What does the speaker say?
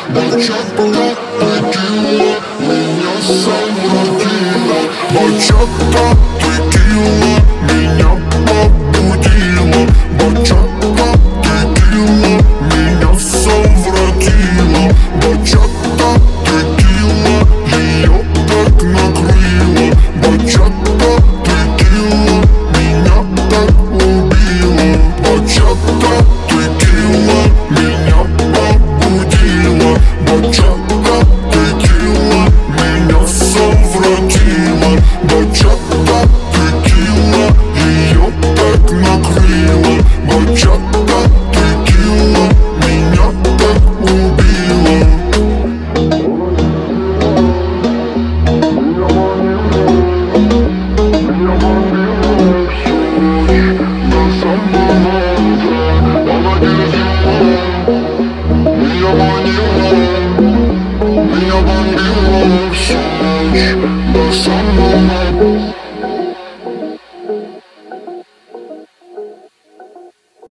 Бачата, текила, меня совратила. Бачата, текила, меня побудила. Бачата, текила, меня совратила. Бачата, текила, ее так накрыла. Бачата, текила, меня так убила. Бачата, текила, меня побудила. Бачата, текила, меня совратила. Бачата, текила, ее так накрыла. Бачата, текила, меня так убила. Меня манила всю ночь до самого утра. Она берегла, меня манила всю ночь до самого утра.